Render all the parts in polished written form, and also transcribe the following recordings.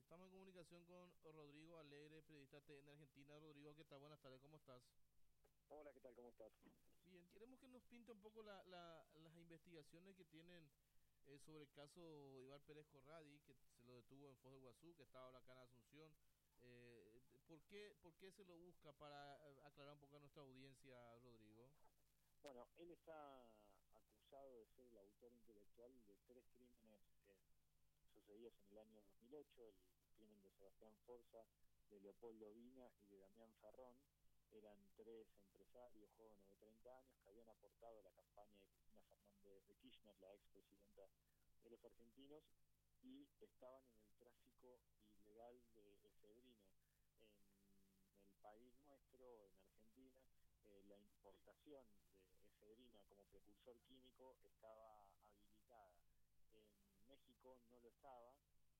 Estamos en comunicación con Rodrigo Alegre, periodista TN Argentina. Rodrigo, ¿qué tal? Buenas tardes, ¿cómo estás? Hola, ¿qué tal? ¿Cómo estás? Bien, queremos que nos pinte un poco las investigaciones que tienen sobre el caso Ibar Pérez Corradi, que se lo detuvo en Foz del Iguazú, que está ahora acá en Asunción. ¿Por qué se lo busca para aclarar un poco a nuestra audiencia, Rodrigo? Bueno, él está acusado de ser el autor intelectual de tres crímenes sucedidos en el año 2008, el crimen de Sebastián Forza, de Leopoldo Vina y de Damián Ferrón. Eran tres empresarios jóvenes de 30 años que habían aportado a la campaña de Cristina Fernández de Kirchner, la expresidenta de los argentinos, y estaban en el tráfico ilegal de efedrina en el país nuestro, en Argentina. La importación de efedrina como precursor químico estaba habilitada. En México no lo estaba,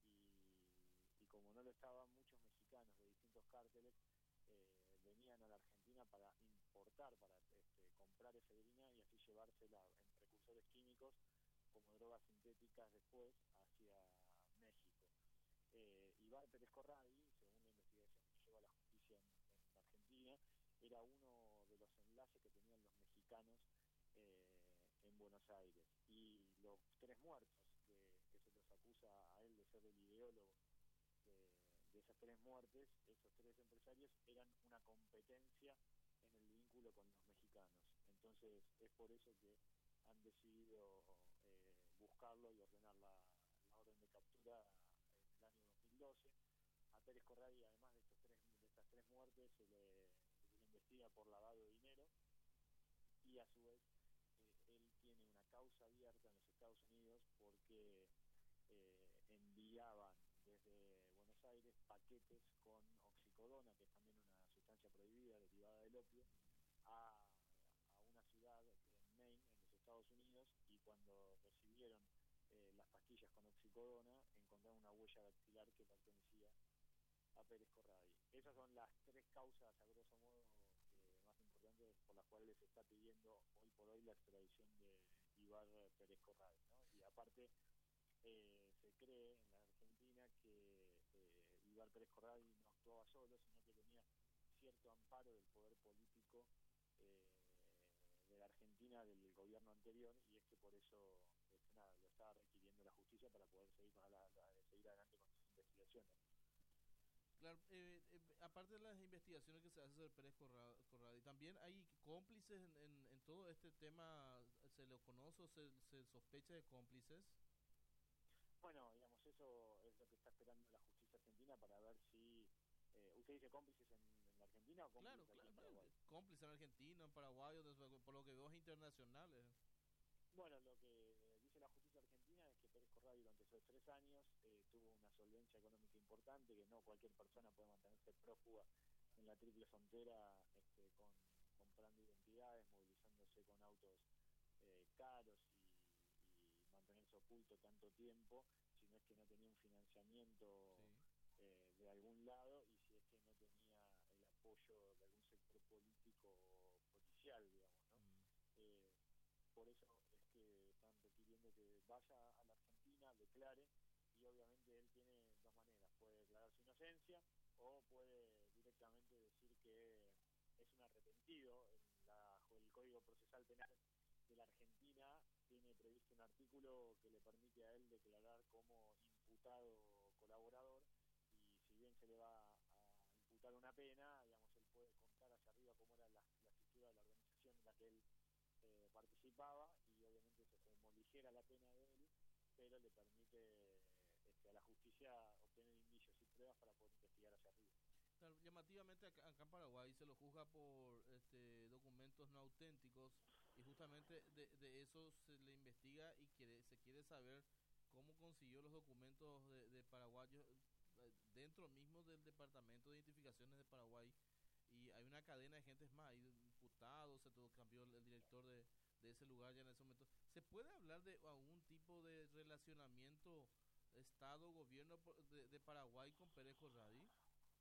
y como no lo estaban, muchos mexicanos de distintos cárteles venían a la Argentina para importar, para comprar efedrina y así llevársela en precursores químicos como drogas sintéticas después hacia México. Ibar Pérez Corradi, según la investigación que lleva a la justicia en Argentina, era uno de los enlaces que tenían los mexicanos en Buenos Aires. Y los tres muertos, que se los acusa a él de ser el ideólogo de esas tres muertes, esos tres empresarios eran una competencia en el vínculo con los mexicanos. Entonces es por eso que han decidido buscarlo y ordenar la orden de captura en el año 2012. A Pérez Corradi, además de estas tres muertes, se le investiga por lavado de dinero, y a su vez él tiene una causa abierta en los Estados Unidos porque enviaban desde Buenos Aires paquetes con oxicodona, que es también una sustancia prohibida derivada del opio, a una ciudad en Maine, en los Estados Unidos, y cuando recibieron las pastillas con oxicodona, encontraron una huella dactilar que pertenecía a Pérez Corradi. Esas son las tres causas, a grosso modo, más importantes por las cuales se está pidiendo hoy por hoy la extradición de Ibar Pérez Corradi, ¿no? Y aparte, se cree en la Argentina que Ibar Pérez Corradi no actuaba solo, sino que tenía cierto amparo del poder político de la Argentina, del gobierno anterior, y es que por eso nada, lo estaba requiriendo la justicia para poder seguir adelante con sus investigaciones. Claro, aparte de las investigaciones que se hacen sobre Pérez Corradi, también hay cómplices en todo este tema. ¿Se lo conoce o se sospecha de cómplices? Bueno, digamos, eso es lo que está esperando la justicia argentina para ver si... ¿Usted dice cómplices en la Argentina o Claro, cómplices aquí claro, en claro. Paraguay? Cómplices en Argentina, en Paraguay, por lo que veo es internacionales. Bueno, lo que dice la justicia argentina es que Pérez Corradi durante esos 3 años tuvo una solvencia económica importante, que no cualquier persona puede mantenerse prófuga en la triple frontera, comprando identidades, movilizándose con autos caros, y mantenerse oculto tanto tiempo, si no es que no tenía un financiamiento Sí. de algún lado, y si es que no tenía el apoyo de algún sector político o policial, digamos, ¿no? Mm. Eh, por eso es que están requiriendo que vaya a la Argentina, declare, y obviamente él tiene dos maneras: puede declarar su inocencia o puede directamente decir que es un arrepentido. Bajo el Código Procesal Penal de la Argentina tiene previsto un artículo que le permite a él declarar como imputado colaborador, y si bien se le va a imputar una pena, digamos, él puede contar hacia arriba cómo era la estructura de la organización en la que él participaba, y obviamente eso se moligera la pena de él, pero le permite a la justicia obtener indicios y pruebas para poder investigar hacia arriba. Claro, llamativamente acá en Paraguay se lo juzga por documentos no auténticos y justamente de eso se le investiga y se quiere saber cómo consiguió los documentos de paraguayos dentro mismo del Departamento de Identificaciones de Paraguay, y hay una cadena de gentes más, hay diputados, se todo cambió el director de ese lugar ya en ese momento. ¿Se puede hablar de algún tipo de relacionamiento Estado-gobierno de Paraguay con Pérez Corradi?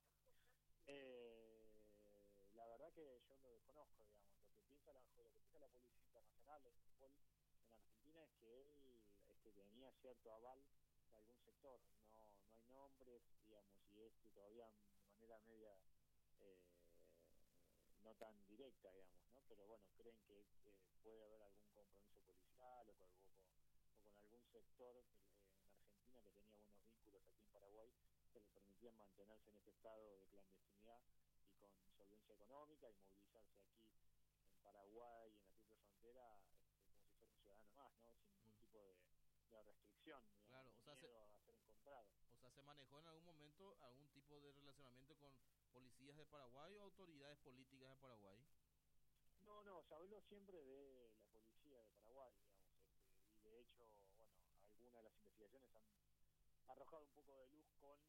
La verdad que yo lo desconozco, digamos. Lo que piensa la Policía Internacional, la Interpol, en Argentina, es que él tenía cierto aval de algún sector. No hay nombres, digamos, y todavía de manera media eh, no tan directa, digamos, ¿no? Pero bueno, creen que puede haber algún compromiso policial o con algún sector en Argentina que tenía buenos vínculos aquí en Paraguay que le permitían mantenerse en este estado de clandestinidad y con solvencia económica y movilizarse aquí en Paraguay, en la triple frontera, como si fuera un ciudadano más, ¿no? Sin ningún tipo de restricción, digamos, Claro, ni miedo a ser encontrado. o sea, ¿se manejó en algún momento algún tipo de relacionamiento con policías de Paraguay o autoridades políticas de Paraguay? No, no, se habló siempre de la policía de Paraguay, digamos, y de hecho, bueno, algunas de las investigaciones han arrojado un poco de luz con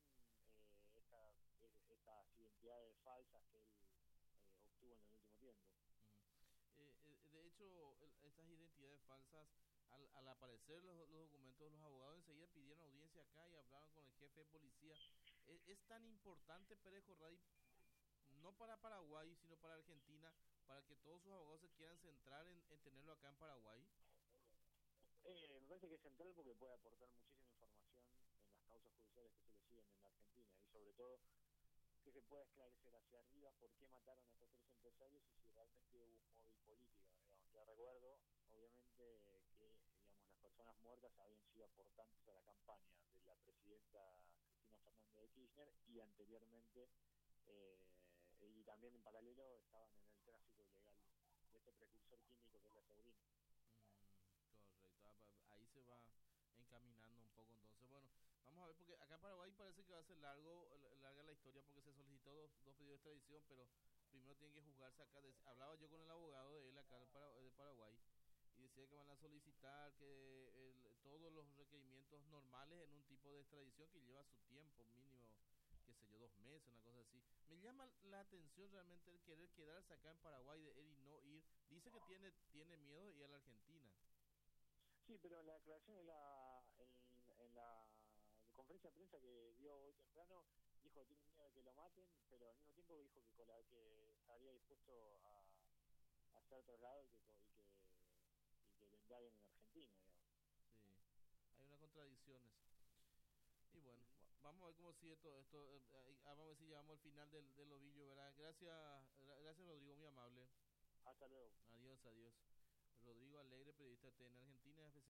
estas identidades falsas que él obtuvo en el último tiempo. Ujú. De hecho, estas identidades falsas, al aparecer los documentos, los abogados enseguida pidieron audiencia acá y hablaron con el jefe de policía. Es tan importante Pérez Corradi, no para Paraguay, sino para Argentina, para que todos sus abogados se quieran centrar en tenerlo acá en Paraguay? Me parece que es central porque puede aportar muchísima información en las causas judiciales que se le siguen en la Argentina y sobre todo que se pueda esclarecer hacia arriba por qué mataron a estos tres empresarios y si realmente hubo un móvil político, digamos. Ya recuerdo, obviamente, que digamos, las personas muertas habían sido aportantes a la campaña de la presidenta Cristina Fernández de Kirchner y anteriormente, y también en paralelo, estaban en el tráfico ilegal de este precursor químico que es la heroína. Correcto. Ahí se va encaminando un poco. Entonces, bueno, vamos a ver, porque acá en Paraguay parece que va a ser larga la historia porque se solicitó dos pedidos de extradición, pero primero tienen que juzgarse acá. Hablaba yo con el abogado de él acá de Paraguay y decía que van a solicitar que todos los requerimientos normales en un tipo de extradición que lleva su tiempo mínimo, qué sé yo, 2 meses, una cosa así. Me llama la atención realmente el querer quedarse acá en Paraguay de él y no ir. Dice que tiene miedo de ir a la Argentina. Sí, pero en la declaración en la conferencia de prensa que dio hoy temprano, dijo que tiene miedo de que lo maten, pero al mismo tiempo dijo que estaría dispuesto a ser trasladado y que lo indaguen en Argentina, digamos. Sí, hay unas contradicciones. Y bueno, vamos a ver cómo sigue todo esto. Vamos a ver si llegamos al final del ovillo, ¿verdad? Gracias Rodrigo, muy amable. Hasta luego. Adiós, adiós. Rodrigo Alegre, periodista de TN Argentina,